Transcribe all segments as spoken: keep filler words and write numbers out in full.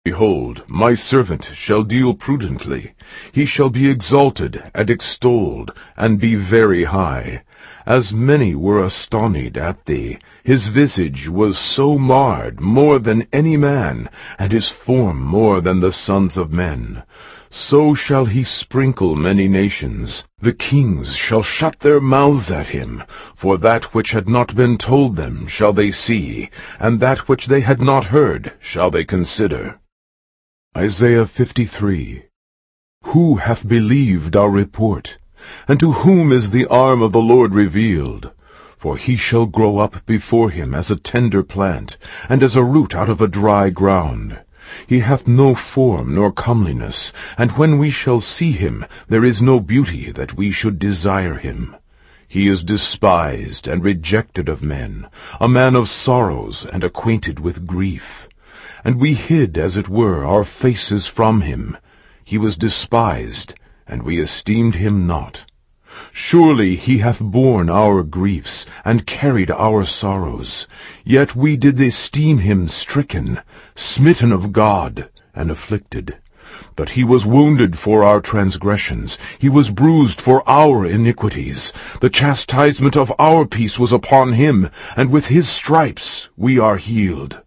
Behold, my servant shall deal prudently. He shall be exalted and extolled, and be very high. As many were astonied at thee, his visage was so marred more than any man, and his form more than the sons of men. So shall he sprinkle many nations. The kings shall shut their mouths at him, for that which had not been told them shall they see, and that which they had not heard shall they consider. Isaiah fifty-three. Who hath believed our report? And to whom is the arm of the Lord revealed? For he shall grow up before him as a tender plant, and as a root out of a dry ground. He hath no form nor comeliness, and when we shall see him, there is no beauty that we should desire him. He is despised and rejected of men, a man of sorrows and acquainted with grief. And we hid, as it were, our faces from him. He was despised, and we esteemed him not. Surely he hath borne our griefs, and carried our sorrows. Yet we did esteem him stricken, smitten of God, and afflicted. But he was wounded for our transgressions, he was bruised for our iniquities. The chastisement of our peace was upon him, and with his stripes we are healed.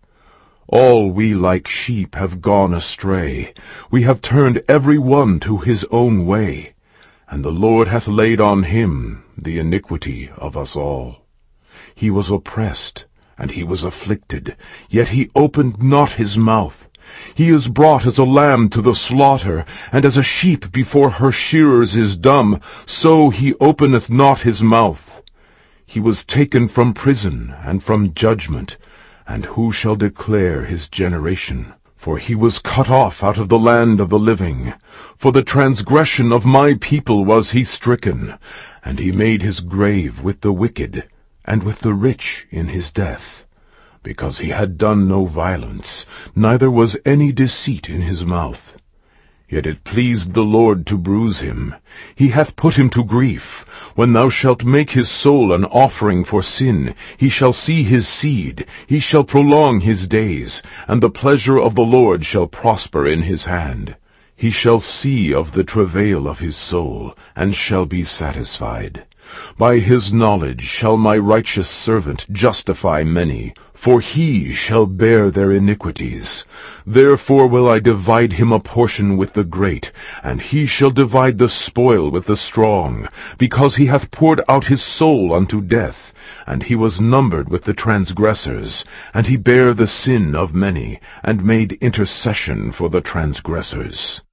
All we like sheep have gone astray. We have turned every one to his own way. And the Lord hath laid on him the iniquity of us all. He was oppressed, and he was afflicted, yet he opened not his mouth. He is brought as a lamb to the slaughter, and as a sheep before her shearers is dumb, so he openeth not his mouth. He was taken from prison and from judgment. And who shall declare his generation? For he was cut off out of the land of the living. For the transgression of my people was he stricken. And he made his grave with the wicked, and with the rich in his death. Because he had done no violence, neither was any deceit in his mouth. Yet it pleased the Lord to bruise him. He hath put him to grief. When thou shalt make his soul an offering for sin, he shall see his seed, he shall prolong his days, and the pleasure of the Lord shall prosper in his hand. He shall see of the travail of his soul, and shall be satisfied. By his knowledge shall my righteous servant justify many, for he shall bear their iniquities. Therefore will I divide him a portion with the great, and he shall divide the spoil with the strong, because he hath poured out his soul unto death, and he was numbered with the transgressors, and he bare the sin of many, and made intercession for the transgressors.